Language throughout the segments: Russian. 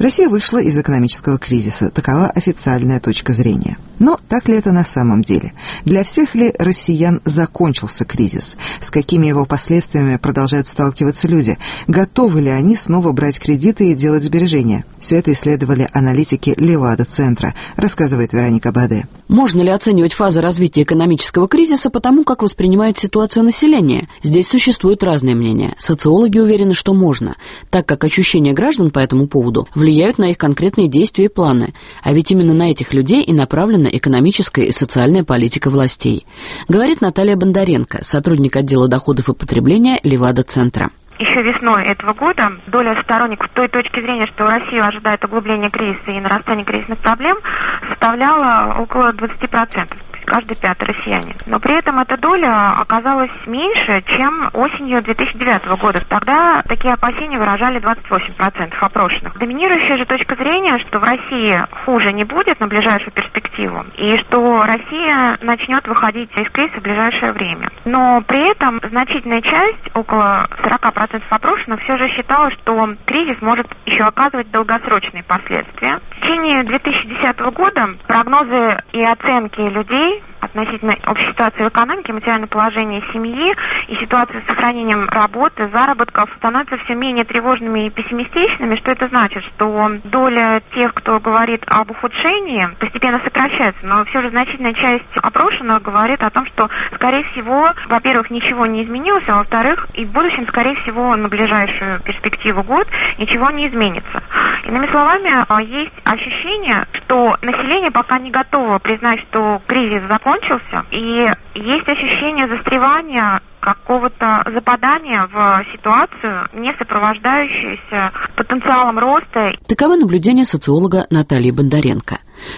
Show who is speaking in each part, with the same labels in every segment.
Speaker 1: Россия вышла из экономического кризиса. Такова официальная точка зрения. Но так ли это на самом деле? Для всех ли россиян закончился кризис? С какими его последствиями продолжают сталкиваться люди? Готовы ли они снова брать кредиты и делать сбережения? Все это исследовали аналитики Левада-центра, рассказывает Вероника Баде.
Speaker 2: Можно ли оценивать фазы развития экономического кризиса по тому, как воспринимает ситуацию население? Здесь существуют разные мнения. Социологи уверены, что можно, так как ощущения граждан по этому поводу влияют на их конкретные действия и планы. А ведь именно на этих людей и направлена экономическая и социальная политика властей. Говорит Наталья Бондаренко, сотрудник отдела доходов и потребления Левада-центра.
Speaker 3: Еще весной этого года доля сторонников той точки зрения, что Россию ожидает углубление кризиса и нарастание кризисных проблем, составляла около 20%. Каждый пятый россиянин. Но при этом эта доля оказалась меньше, чем осенью 2009 года. Тогда такие опасения выражали 28% опрошенных. Доминирующая же точка зрения, что в России хуже не будет на ближайшую перспективу, и что Россия начнет выходить из кризиса в ближайшее время. Но при этом значительная часть, около 40% опрошенных, все же считала, что кризис может еще оказывать долгосрочные последствия. В течение 2010 года прогнозы и оценки людей относительно общей ситуации в экономике, материальное положение семьи и ситуации с сохранением работы, заработков становятся все менее тревожными и пессимистичными. Что это значит? Что доля тех, кто говорит об ухудшении, постепенно сокращается, но все же значительная часть опрошенных говорит о том, что, скорее всего, во-первых, ничего не изменилось, а во-вторых, и в будущем, скорее всего, на ближайшую перспективу год ничего не изменится. Иными словами, есть ощущение, что население пока не готово признать, что кризис закончился, и есть ощущение застревания, какого-то западания в ситуацию, не сопровождающуюся потенциалом роста.
Speaker 2: Таковы наблюдения социолога Натальи Бондаренко.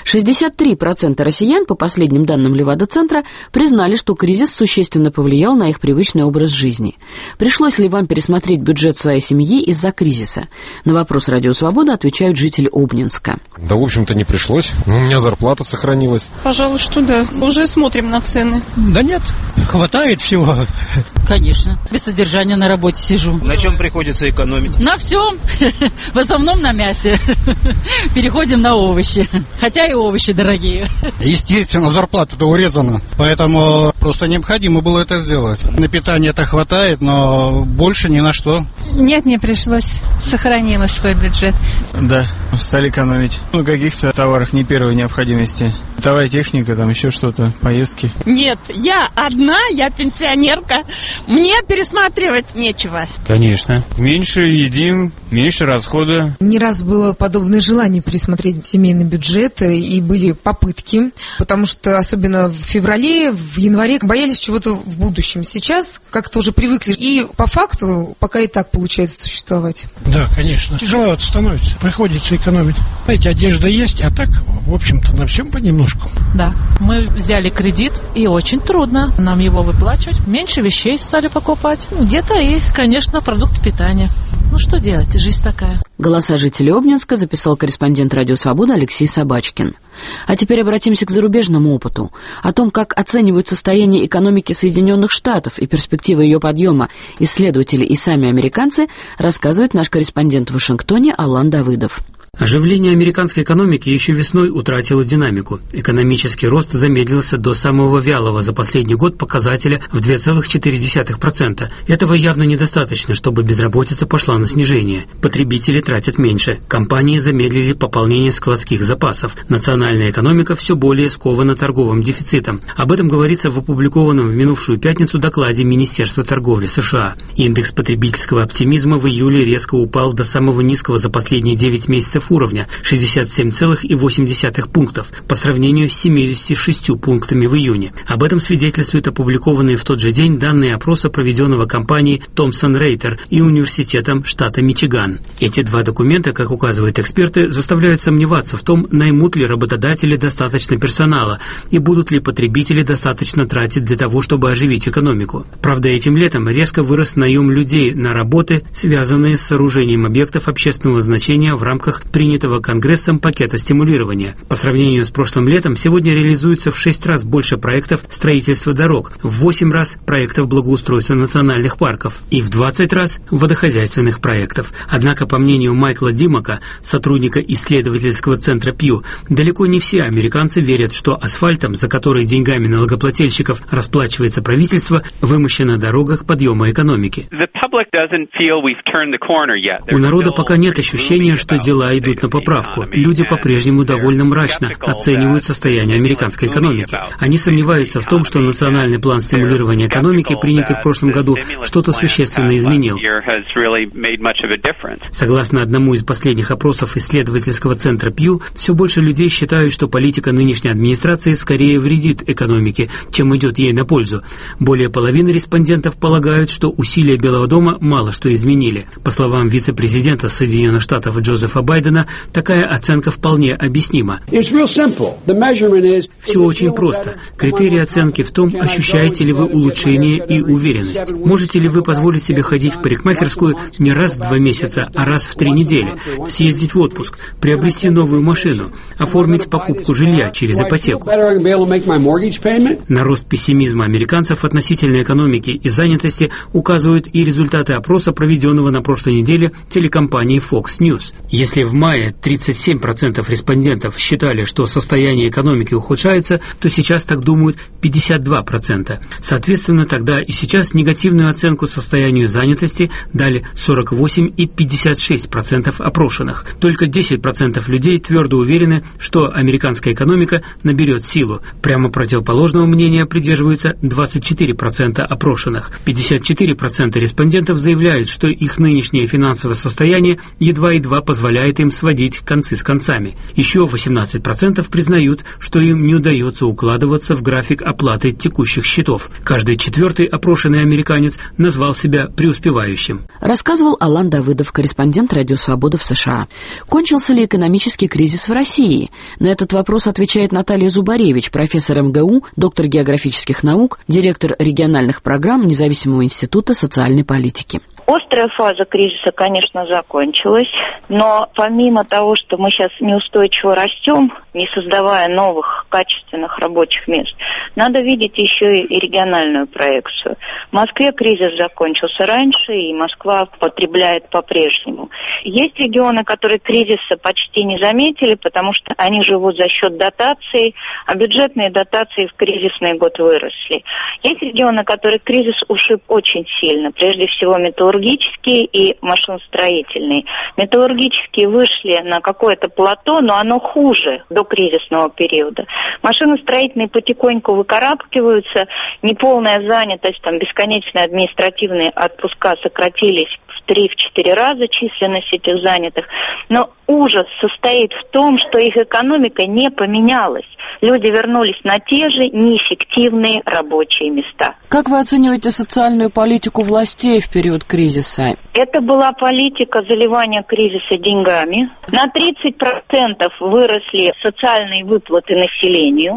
Speaker 2: 63% россиян, по последним данным Левада-центра, признали, что кризис существенно повлиял на их привычный образ жизни. Пришлось ли вам пересмотреть бюджет своей семьи из-за кризиса? На вопрос «Радио Свобода» отвечают жители Обнинска.
Speaker 4: Да, в общем-то, не пришлось. У меня зарплата сохранилась.
Speaker 5: Пожалуй, что да. Уже смотрим на цены.
Speaker 6: Да нет, хватает всего.
Speaker 7: Конечно. Без содержания на работе сижу.
Speaker 8: На чем приходится экономить?
Speaker 7: На всем. В основном на мясе. Переходим на овощи. Хотя и овощи дорогие.
Speaker 6: Естественно, зарплата-то урезана. Поэтому просто необходимо было это сделать. На питание-то хватает, но больше ни на что.
Speaker 5: Нет, не пришлось. Сохранила свой бюджет.
Speaker 9: Да, стали экономить. На каких-то товарах не первой необходимости. Бытовая техника, там еще что-то, поездки.
Speaker 5: Нет, я одна, я пенсионерка. Мне пересматривать нечего.
Speaker 9: Конечно. Меньше едим, меньше расхода.
Speaker 10: Не раз было подобное желание пересмотреть семейный бюджет, и были попытки, потому что особенно в феврале, в январе боялись чего-то в будущем. Сейчас как-то уже привыкли, и по факту пока и так получается существовать.
Speaker 6: Да, конечно. Тяжело становится, приходится экономить. Знаете, одежда есть, а так, в общем-то, на всем понемножку.
Speaker 11: Да, мы взяли кредит, и очень трудно нам его выплачивать. Меньше вещей стали покупать. Где-то и, конечно, продукты питания. Ну что делать, жизнь такая.
Speaker 2: Голоса жителей Обнинска записал корреспондент «Радио Свобода» Алексей Собачкин. А теперь обратимся к зарубежному опыту. О том, как оценивают состояние экономики Соединенных Штатов и перспективы ее подъема исследователи и сами американцы, рассказывает наш корреспондент в Вашингтоне Алан Давыдов.
Speaker 12: Оживление американской экономики еще весной утратило динамику. Экономический рост замедлился до самого вялого за последний год показателя в 2,4%. Этого явно недостаточно, чтобы безработица пошла на снижение. Потребители тратят меньше. Компании замедлили пополнение складских запасов. Национальная экономика все более скована торговым дефицитом. Об этом говорится в опубликованном в минувшую пятницу докладе Министерства торговли США. Индекс потребительского оптимизма в июле резко упал до самого низкого за последние 9 месяцев уровня 67,8 пунктов по сравнению с 76 пунктами в июне. Об этом свидетельствуют опубликованные в тот же день данные опроса, проведенного компанией Thomson Reuters и Университетом штата Мичиган. Эти два документа, как указывают эксперты, заставляют сомневаться в том, наймут ли работодатели достаточно персонала и будут ли потребители достаточно тратить для того, чтобы оживить экономику. Правда, этим летом резко вырос наем людей на работы, связанные с сооружением объектов общественного значения в рамках принятого Конгрессом пакета стимулирования. По сравнению с прошлым летом, сегодня реализуется в 6 раз больше проектов строительства дорог, в 8 раз проектов благоустройства национальных парков и в 20 раз водохозяйственных проектов. Однако, по мнению Майкла Димака, сотрудника исследовательского центра Пью, далеко не все американцы верят, что асфальтом, за который деньгами налогоплательщиков расплачивается правительство, вымощена на дорогах подъема экономики. У народа пока нет ощущения, что дела идут на поправку. Люди по-прежнему довольно мрачно оценивают состояние американской экономики. Они сомневаются в том, что национальный план стимулирования экономики, принятый в прошлом году, что-то существенно изменил. Согласно одному из последних опросов исследовательского центра Пью, все больше людей считают, что политика нынешней администрации скорее вредит экономике, чем идет ей на пользу. Более половины респондентов полагают, что усилия Белого дома мало что изменили. По словам вице-президента Соединенных Штатов Джозефа Байдена, такая оценка вполне объяснима. Все очень просто. Критерий оценки в том, ощущаете ли вы улучшение и уверенность. Можете ли вы позволить себе ходить в парикмахерскую не раз в 2 месяца, а раз в 3 недели, съездить в отпуск, приобрести новую машину, оформить покупку жилья через ипотеку. На рост пессимизма американцев относительно экономики и занятости указывают и результаты опроса, проведенного на прошлой неделе телекомпанией Fox News. Если в мае 37% респондентов считали, что состояние экономики ухудшается, то сейчас так думают 52%. Соответственно, тогда и сейчас негативную оценку состоянию занятости дали 48 и 56% опрошенных. Только 10% людей твердо уверены, что американская экономика наберет силу. Прямо противоположного мнения придерживаются 24% опрошенных. 54% респондентов заявляют, что их нынешнее финансовое состояние едва-едва позволяет им сводить концы с концами. Еще 18% признают, что им не удается укладываться в график оплаты текущих счетов. Каждый 4-й опрошенный американец назвал себя преуспевающим.
Speaker 2: Рассказывал Алан Давыдов, корреспондент «Радио Свобода» в США. Кончился ли экономический кризис в России? На этот вопрос отвечает Наталья Зубаревич, профессор МГУ, доктор географических наук, директор региональных программ Независимого института социальной политики.
Speaker 13: Острая фаза кризиса, конечно, закончилась, но помимо того, что мы сейчас неустойчиво растем, не создавая новых качественных рабочих мест, надо видеть еще и региональную проекцию. В Москве кризис закончился раньше, и Москва потребляет по-прежнему. Есть регионы, которые кризиса почти не заметили, потому что они живут за счет дотаций, а бюджетные дотации в кризисный год выросли. Есть регионы, которые кризис ушиб очень сильно, прежде всего металлургические и машиностроительные. Металлургические вышли на какое-то плато, но оно хуже до кризисного периода. Машиностроительные потихоньку выкарабкиваются, неполная занятость, там бесконечные административные отпуска сократились в 3-4 раза численность этих занятых. Но ужас состоит в том, что их экономика не поменялась. Люди вернулись на те же неэффективные рабочие места.
Speaker 2: Как вы оцениваете социальную политику властей в период кризиса?
Speaker 13: Это была политика заливания кризиса деньгами. На 30% выросли социальные выплаты населению.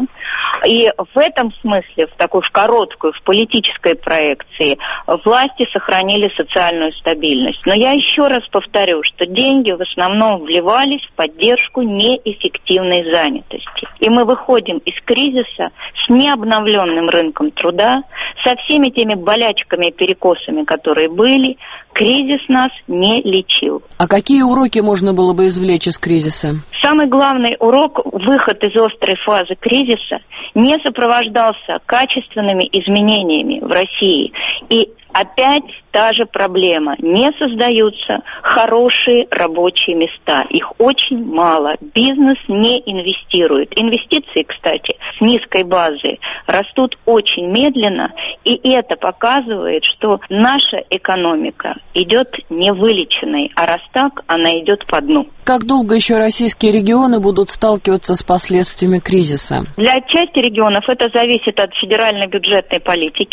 Speaker 13: И в этом смысле, в короткую, в политической проекции, власти сохранили социальную стабильность. Но я еще раз повторю, что деньги в основном вливались в поддержку неэффективной занятости. И мы выходим из кризиса с необновленным рынком труда, со всеми теми болячками и перекосами, которые были. Кризис нас не лечил.
Speaker 2: А какие уроки можно было бы извлечь из кризиса?
Speaker 13: Самый главный урок – выход из острой фазы кризиса не сопровождался качественными изменениями в России. И опять та же проблема. Не создаются хорошие рабочие места. Их очень мало. Бизнес не инвестирует. Инвестиции, кстати, с низкой базы растут очень медленно. И это показывает, что наша экономика идет невылеченной. А раз так, она идет по дну.
Speaker 2: Как долго еще российские регионы будут сталкиваться с последствиями кризиса?
Speaker 13: Для части регионов это зависит от федеральной бюджетной политики.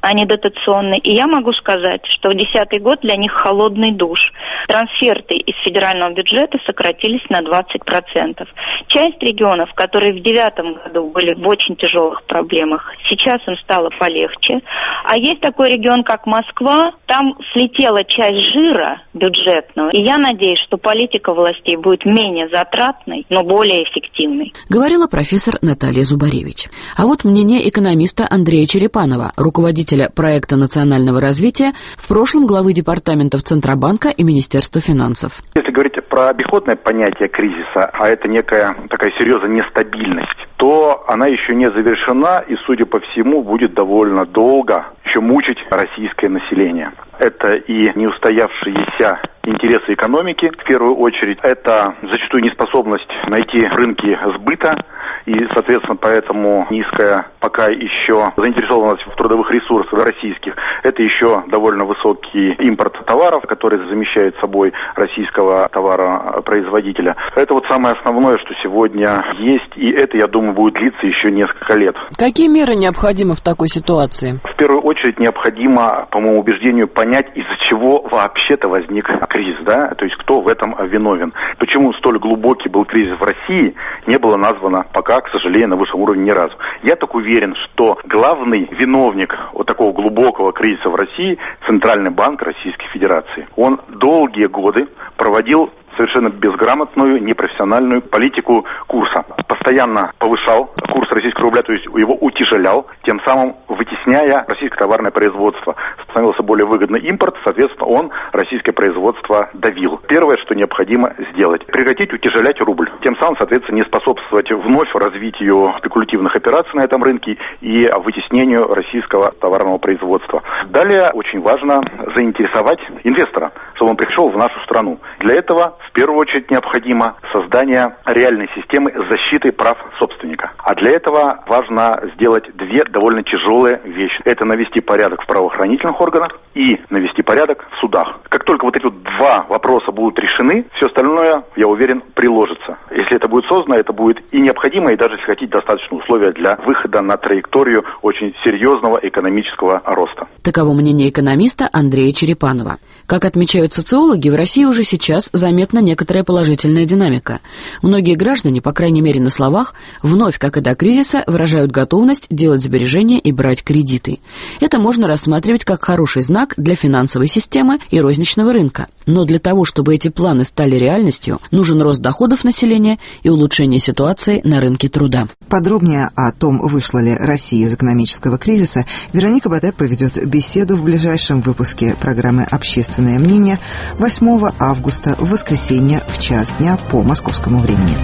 Speaker 13: они дотационные. И я могу сказать, что в 2010 год для них холодный душ. Трансферты из федерального бюджета сократились на 20%. Часть регионов, которые в 2009 году были в очень тяжелых проблемах, сейчас им стало полегче. А есть такой регион, как Москва, там слетела часть жира бюджетного. И я надеюсь, что политика властей будет менее затратной, но более эффективной.
Speaker 2: Говорила профессор Наталья Зубаревич. А вот мнение экономиста Андрея Черепанова, руководителя проекта национального развития, в прошлом главы департаментов Центробанка и Министерства финансов.
Speaker 14: Если говорить про обиходное понятие кризиса, а это некая такая серьезная нестабильность, то она еще не завершена и, судя по всему, будет довольно долго еще мучить российское население. Это и неустоявшиеся интересы экономики, в первую очередь, это зачастую неспособность найти рынки сбыта, и, соответственно, поэтому низкая пока еще заинтересованность в трудовых ресурсах российских. Это еще довольно высокий импорт товаров, который замещает собой российского товаропроизводителя. Это вот самое основное, что сегодня есть, и это, я думаю, будет длиться еще несколько лет.
Speaker 2: Какие меры необходимы в такой ситуации?
Speaker 14: В первую очередь необходимо, по моему убеждению, понять, из-за чего вообще-то возник кризис, да? То есть кто в этом виновен. Почему столь глубокий был кризис в России, не было названо пока, к сожалению, на высшем уровне ни разу. Я так уверен, что главный виновник вот такого глубокого кризиса в России – Центральный банк Российской Федерации. Он долгие годы проводил совершенно безграмотную, непрофессиональную политику курса. Постоянно повышал курс российского рубля, то есть его утяжелял, тем самым вытесняя российское товарное производство. Становился более выгодный импорт, соответственно, он российское производство давил. Первое, что необходимо сделать – прекратить утяжелять рубль. Тем самым, соответственно, не способствовать вновь развитию спекулятивных операций на этом рынке и вытеснению российского товарного производства. Далее очень важно заинтересовать инвестора, чтобы он пришел в нашу страну. Для этого в первую очередь необходимо создание реальной системы защиты прав собственника. А для этого важно сделать две довольно тяжелые вещи. Это навести порядок в правоохранительных органах и навести порядок в судах. Как только вот эти вот два вопроса будут решены, все остальное, я уверен, приложится. Если это будет создано, это будет и необходимо, и даже, если хотите, достаточно условия для выхода на траекторию очень серьезного экономического роста.
Speaker 2: Таково мнение экономиста Андрея Черепанова. Как отмечают социологи, в России уже сейчас заметна некоторая положительная динамика. Многие граждане, по крайней мере на словах, вновь, как и до кризиса, выражают готовность делать сбережения и брать кредиты. Это можно рассматривать как хороший знак для финансовой системы и розничного рынка. Но для того, чтобы эти планы стали реальностью, нужен рост доходов населения и улучшение ситуации на рынке труда.
Speaker 1: Подробнее о том, вышла ли Россия из экономического кризиса, Вероника Бодай поведет беседу в ближайшем выпуске программы «Общественное мнение» 8 августа в воскресенье в час дня по московскому времени.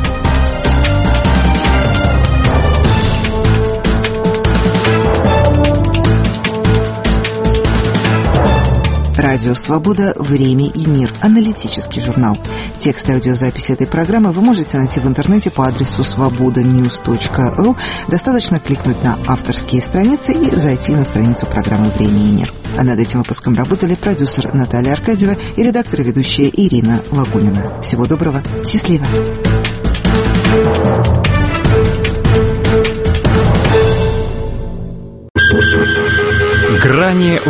Speaker 1: Радио «Свобода. Время и мир». Аналитический журнал. Текст и аудиозаписи этой программы вы можете найти в интернете по адресу svobodanews.ru. Достаточно кликнуть на авторские страницы и зайти на страницу программы «Время и мир». А над этим выпуском работали продюсер Наталья Аркадьева и редактор и ведущая Ирина Лагунина. Всего доброго. Счастливо.
Speaker 15: Грани